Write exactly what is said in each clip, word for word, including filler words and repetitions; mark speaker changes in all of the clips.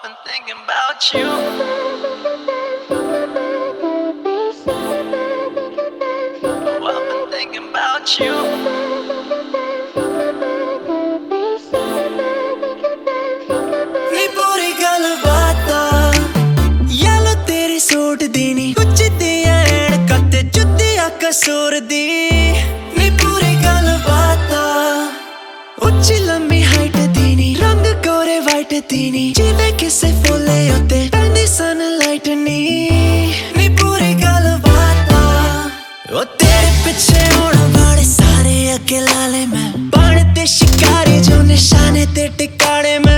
Speaker 1: been thinking about you. Oh, I've been thinking about you.
Speaker 2: नी पूरी गल बातां यालो तेरी सूट दी नी कुछ दियां ऐनकां ते जुत्तियां कसूर दी नी पूरी गल बातां उच्ची लंबी हाइट दी नी रंग गोरे वाइट दी नी जिवें किसे फुल्ले उत्ते पैंदी सनलाइट नी नी पूरी गल बातां ओ तेरे पिछे होण वाले सारे अगे ला ले मैं बण ते शिकारी जो निशाने ते टिकाणे मैं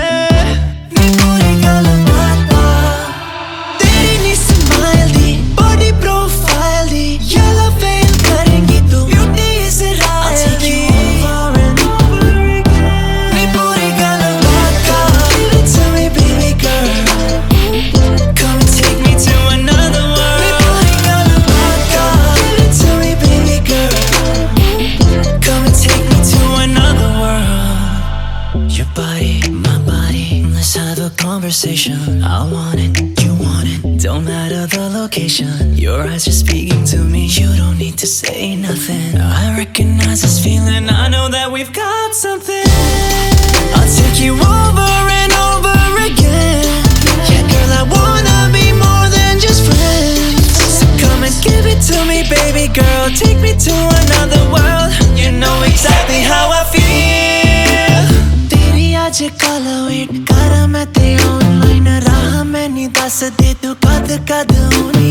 Speaker 2: Conversation, I want it, you want it. Don't matter the location. Your eyes are speaking to me. You don't need to say nothing. I recognize this feeling. I know that we've got something. I'll take you over and over again. Yeah, girl, I wanna be more than just friends. So come and give it to me, baby girl. Take me to another world. You know exactly how I feel. Teri aaj kal wait kara main te online raah main nahi das de tu kad kad honi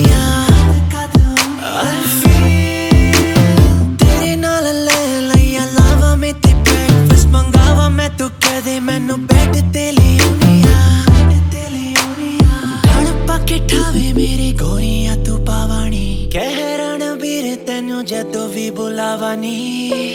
Speaker 2: I feel tere naal le laiya lava me te breakfast mangawa main tu keh de mainu bed te le auniya te le auniya gan pa ke thave mere goriya tu pawani keh ranveer tenu jadon vi bulawani